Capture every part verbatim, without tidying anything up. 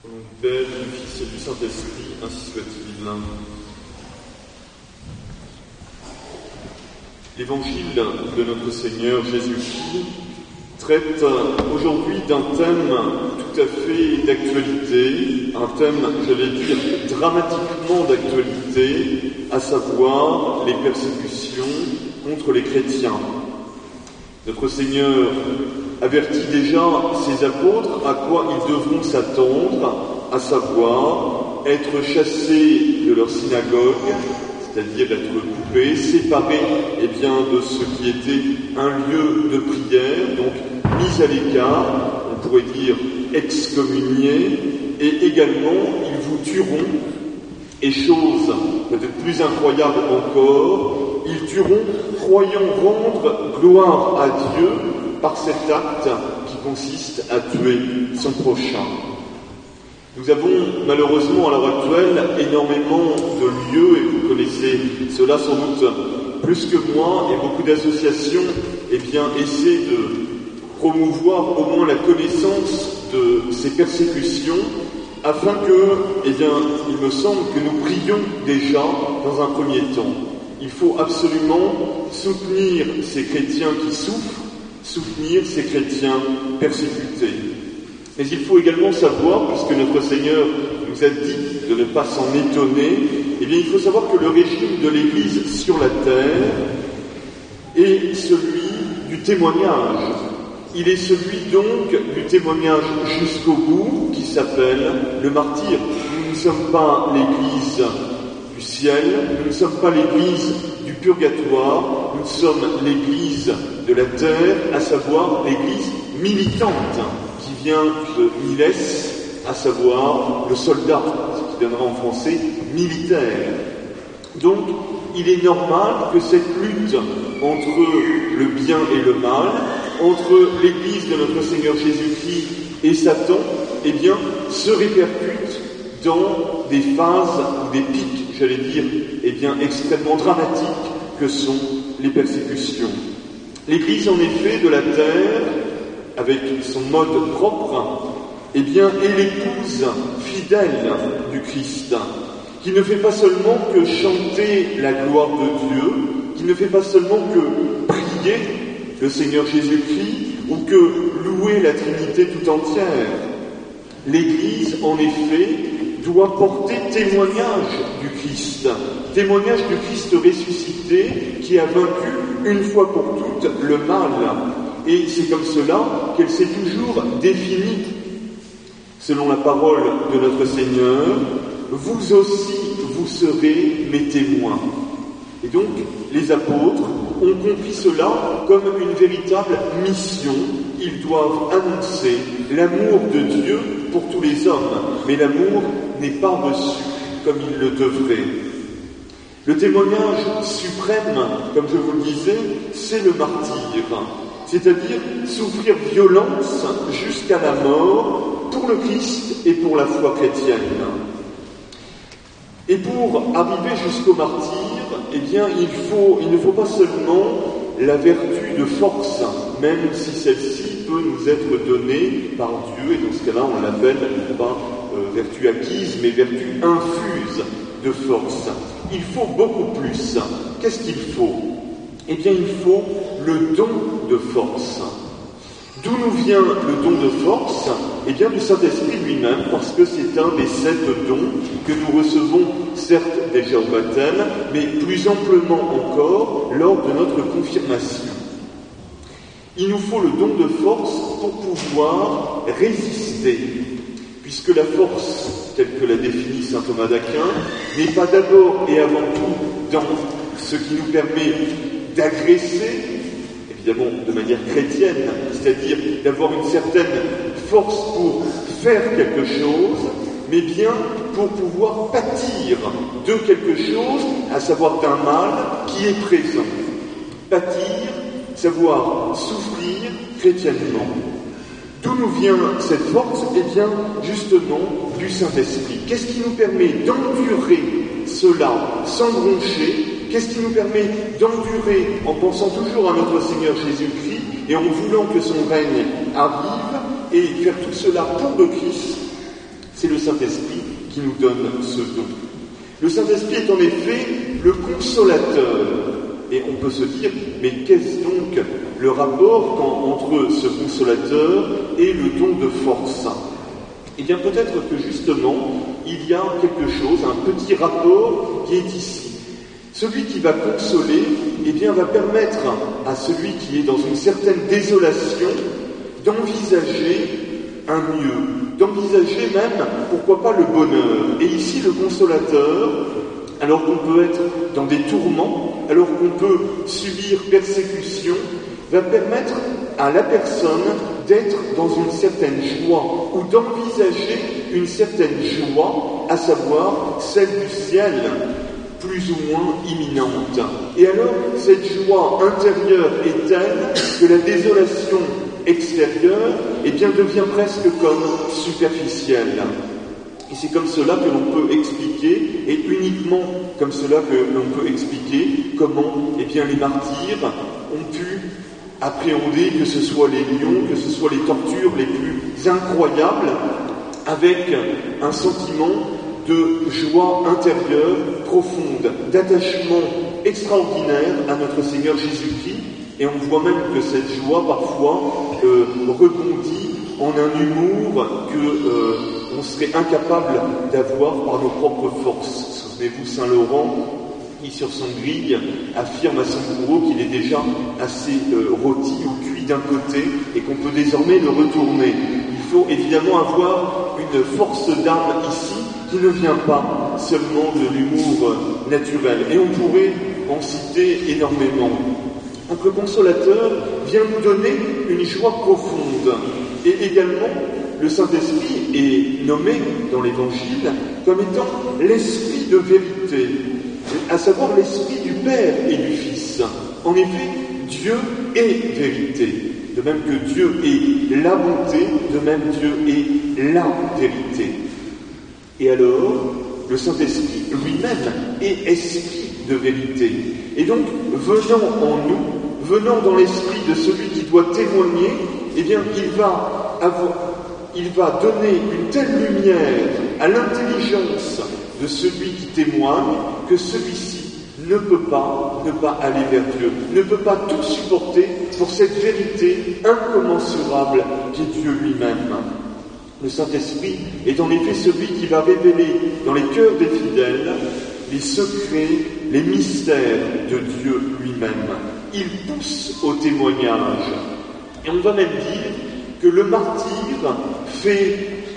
Au nom du Père, du Fils et du Saint-Esprit, ainsi soit-il. L'Évangile de notre Seigneur Jésus-Christ traite aujourd'hui d'un thème tout à fait d'actualité, un thème, j'allais dire, dramatiquement d'actualité, à savoir les persécutions contre les chrétiens. Notre Seigneur avertit déjà ses apôtres à quoi ils devront s'attendre, à savoir être chassés de leur synagogue, c'est-à-dire être coupés, séparés eh bien, de ce qui était un lieu de prière, donc mis à l'écart, on pourrait dire excommuniés, et également ils vous tueront, et chose peut-être plus incroyable encore, ils tueront croyant rendre gloire à Dieu par cet acte qui consiste à tuer son prochain. Nous avons malheureusement à l'heure actuelle énormément de lieux, et vous connaissez cela sans doute plus que moi, et beaucoup d'associations eh bien, essaient de promouvoir au moins la connaissance de ces persécutions, afin que, eh bien, il me semble que nous prions déjà dans un premier temps. Il faut absolument soutenir ces chrétiens qui souffrent, soutenir ces chrétiens persécutés. Mais il faut également savoir, puisque notre Seigneur nous a dit de ne pas s'en étonner, eh bien il faut savoir que le régime de l'Église sur la terre est celui du témoignage. Il est celui donc du témoignage jusqu'au bout, qui s'appelle le martyre. Nous ne sommes pas l'Église du ciel, nous ne sommes pas l'Église du purgatoire, nous sommes l'Église de la terre, à savoir l'Église militante, qui vient de miles, à savoir le soldat, ce qui donnera en français militaire. Donc, il est normal que cette lutte entre le bien et le mal, entre l'Église de notre Seigneur Jésus-Christ et Satan, eh bien, se répercute dans des phases ou des pics, j'allais dire, eh bien, extrêmement dramatiques que sont les persécutions. L'Église, en effet, de la terre, avec son mode propre, eh bien, est l'épouse fidèle du Christ, qui ne fait pas seulement que chanter la gloire de Dieu, qui ne fait pas seulement que prier le Seigneur Jésus-Christ, ou que louer la Trinité tout entière. L'Église, en effet, doit porter témoignage du Christ, témoignage du Christ ressuscité qui a vaincu une fois pour toutes le mal. Et c'est comme cela qu'elle s'est toujours définie. Selon la parole de notre Seigneur, vous aussi, vous serez mes témoins. Et donc, les apôtres ont compris cela comme une véritable mission. Ils doivent annoncer l'amour de Dieu pour tous les hommes, mais l'amour n'est pas reçu comme il le devrait. Le témoignage suprême, comme je vous le disais, c'est le martyre, c'est-à-dire souffrir violence jusqu'à la mort pour le Christ et pour la foi chrétienne. Et pour arriver jusqu'au martyre, eh bien, il faut, il ne faut pas seulement la vertu de force, même si celle-ci peut nous être donnée par Dieu, et dans ce cas-là, on l'appelle pas euh, vertu acquise, mais vertu infuse de force. Il faut beaucoup plus. Qu'est-ce qu'il faut ? Eh bien, il faut le don de force. D'où nous vient le don de force ? Eh bien, du Saint-Esprit lui-même, parce que c'est un des sept dons que nous recevons, certes déjà au baptême, mais plus amplement encore lors de notre confirmation. Il nous faut le don de force pour pouvoir résister, puisque la force, telle que la définit saint Thomas d'Aquin, n'est pas d'abord et avant tout dans ce qui nous permet d'agresser, évidemment de manière chrétienne, c'est-à-dire d'avoir une certaine force pour faire quelque chose, mais bien pour pouvoir pâtir de quelque chose, à savoir d'un mal qui est présent. Pâtir, savoir souffrir chrétiennement. D'où nous vient cette force ? Eh bien, justement, du Saint-Esprit. Qu'est-ce qui nous permet d'endurer cela sans broncher ? Qu'est-ce qui nous permet d'endurer en pensant toujours à notre Seigneur Jésus-Christ et en voulant que son règne arrive et faire tout cela pour le Christ ? C'est le Saint-Esprit qui nous donne ce don. Le Saint-Esprit est en effet le consolateur. Et on peut se dire, mais qu'est-ce donc le rapport quand, entre ce consolateur et le don de force? Eh bien, peut-être que justement, il y a quelque chose, un petit rapport qui est ici. Celui qui va consoler, eh bien, va permettre à celui qui est dans une certaine désolation d'envisager un mieux, d'envisager même, pourquoi pas, le bonheur. Et ici, le consolateur, alors qu'on peut être dans des tourments, alors qu'on peut subir persécution, va permettre à la personne d'être dans une certaine joie ou d'envisager une certaine joie, à savoir celle du ciel, plus ou moins imminente. Et alors, cette joie intérieure est telle que la désolation extérieure, eh bien, devient presque comme superficielle. Et c'est comme cela que l'on peut expliquer, et uniquement comme cela que l'on peut expliquer comment, eh bien, les martyrs ont pu appréhender, que ce soit les lions, que ce soit les tortures les plus incroyables, avec un sentiment de joie intérieure profonde, d'attachement extraordinaire à notre Seigneur Jésus-Christ. Et on voit même que cette joie, parfois, euh, rebondit en un humour que euh, on serait incapable d'avoir par nos propres forces. Souvenez-vous, Saint Laurent, qui sur son grille affirme à son bourreau qu'il est déjà assez euh, rôti ou cuit d'un côté et qu'on peut désormais le retourner. Il faut évidemment avoir une force d'âme ici qui ne vient pas seulement de l'humour naturel. Et on pourrait en citer énormément. Donc le consolateur vient nous donner une joie profonde. Et également, le Saint-Esprit est nommé dans l'Évangile comme étant l'Esprit de vérité, à savoir l'Esprit du Père et du Fils. En effet, Dieu est vérité. De même que Dieu est la bonté, de même Dieu est la vérité. Et alors, le Saint-Esprit lui-même est esprit de vérité. Et donc, venant en nous, venant dans l'esprit de celui qui doit témoigner, eh bien, il va avoir, il va donner une telle lumière à l'intelligence de celui qui témoigne que celui-ci ne peut pas ne pas aller vers Dieu, ne peut pas tout supporter pour cette vérité incommensurable qui est Dieu lui-même. Le Saint-Esprit est en effet celui qui va révéler dans les cœurs des fidèles les secrets, les mystères de Dieu lui-même. Il pousse au témoignage. Et on va même dire que le martyr fait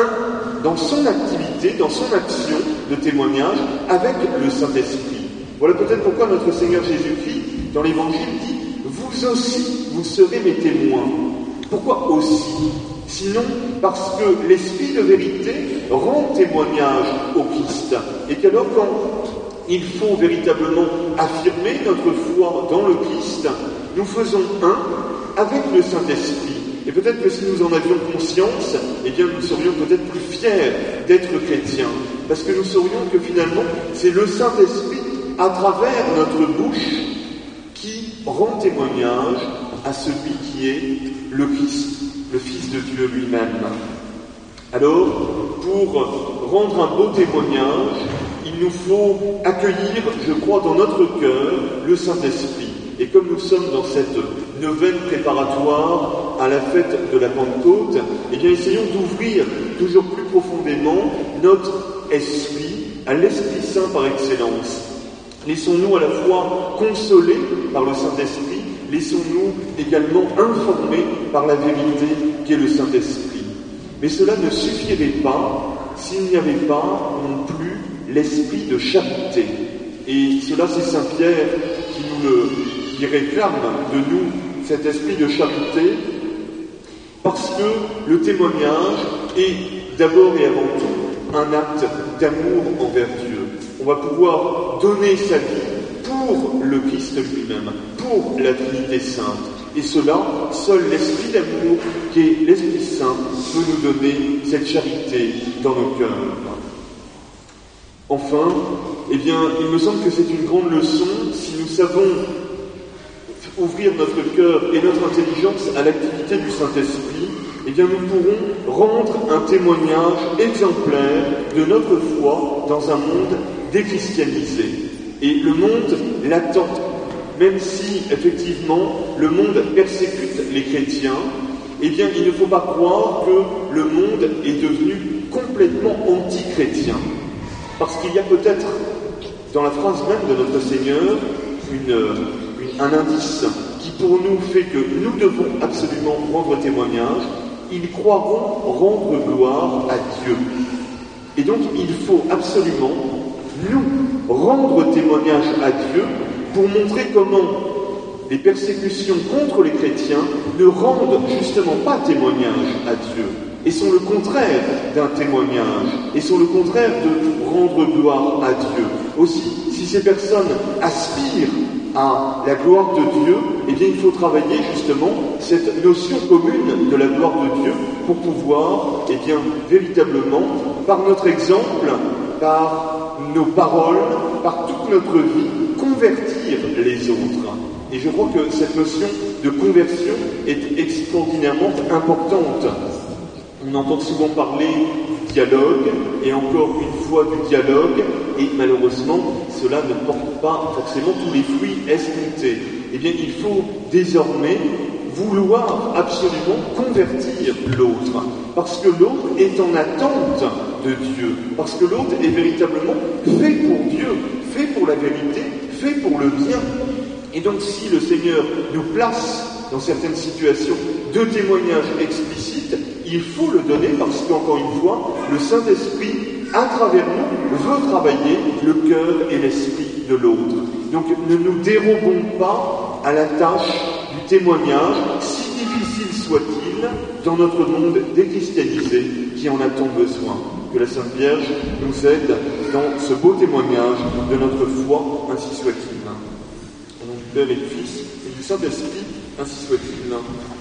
un dans son activité, dans son action de témoignage avec le Saint-Esprit. Voilà peut-être pourquoi notre Seigneur Jésus-Christ, dans l'Évangile, dit « Vous aussi, vous serez mes témoins ». Pourquoi aussi? Sinon, parce que l'Esprit de vérité rend témoignage au Christ. Et qu'alors, quand il faut véritablement affirmer notre foi dans le Christ, nous faisons un avec le Saint-Esprit. Et peut-être que si nous en avions conscience, eh bien nous serions peut-être plus fiers d'être chrétiens. Parce que nous saurions que finalement, c'est le Saint-Esprit, à travers notre bouche, qui rend témoignage à celui qui est le Christ, le Fils de Dieu lui-même. Alors, pour rendre un beau témoignage, il nous faut accueillir, je crois, dans notre cœur, le Saint-Esprit. Et comme nous sommes dans cette neuvaine préparatoire à la fête de la Pentecôte, eh bien, essayons d'ouvrir toujours plus profondément notre esprit à l'Esprit Saint par excellence. Laissons-nous à la fois consoler par le Saint-Esprit, laissons-nous également informer par la vérité qui est le Saint-Esprit. Mais cela ne suffirait pas s'il n'y avait pas non plus l'esprit de charité. Et cela, c'est Saint Pierre qui nous le qui réclame de nous cet esprit de charité, parce que le témoignage est d'abord et avant tout un acte d'amour envers Dieu. On va pouvoir donner sa vie pour le Christ lui-même, pour la Trinité Sainte. Et cela, seul l'esprit d'amour, qui est l'Esprit Saint, peut nous donner cette charité dans nos cœurs. Enfin, eh bien, il me semble que c'est une grande leçon si nous savons ouvrir notre cœur et notre intelligence à l'activité du Saint-Esprit, eh bien nous pourrons rendre un témoignage exemplaire de notre foi dans un monde déchristianisé. Et le monde l'attend, même si effectivement le monde persécute les chrétiens, eh bien il ne faut pas croire que le monde est devenu complètement anti-chrétien. Parce qu'il y a peut-être dans la phrase même de notre Seigneur une, une, un indice qui pour nous fait que nous devons absolument rendre témoignage. Ils croiront rendre gloire à Dieu. Et donc il faut absolument nous rendre témoignage à Dieu pour montrer comment les persécutions contre les chrétiens ne rendent justement pas témoignage à Dieu et sont le contraire d'un témoignage et sont le contraire de rendre gloire à Dieu. Aussi, si ces personnes aspirent à la gloire de Dieu, eh bien il faut travailler justement cette notion commune de la gloire de Dieu pour pouvoir, eh bien, véritablement, par notre exemple, par nos paroles, par toute notre vie, convertir les autres. Et je crois que cette notion de conversion est extraordinairement importante. On entend souvent parler du dialogue, et encore une fois du dialogue, et malheureusement, cela ne porte pas forcément tous les fruits escomptés. Eh bien, il faut désormais vouloir absolument convertir l'autre, parce que l'autre est en attente de Dieu, parce que l'autre est véritablement fait pour Dieu, fait pour la vérité, fait pour le bien. Et donc, si le Seigneur nous place dans certaines situations de témoignage explicite, il faut le donner parce qu'encore une fois, le Saint-Esprit, à travers nous, veut travailler le cœur et l'esprit de l'autre. Donc, ne nous dérobons pas à la tâche du témoignage, si difficile soit-il, dans notre monde déchristianisé qui en a tant besoin. Que la Sainte Vierge nous aide dans ce beau témoignage de notre foi, ainsi soit-il. Au nom du Père et du Fils et du Saint-Esprit, ainsi soit-il.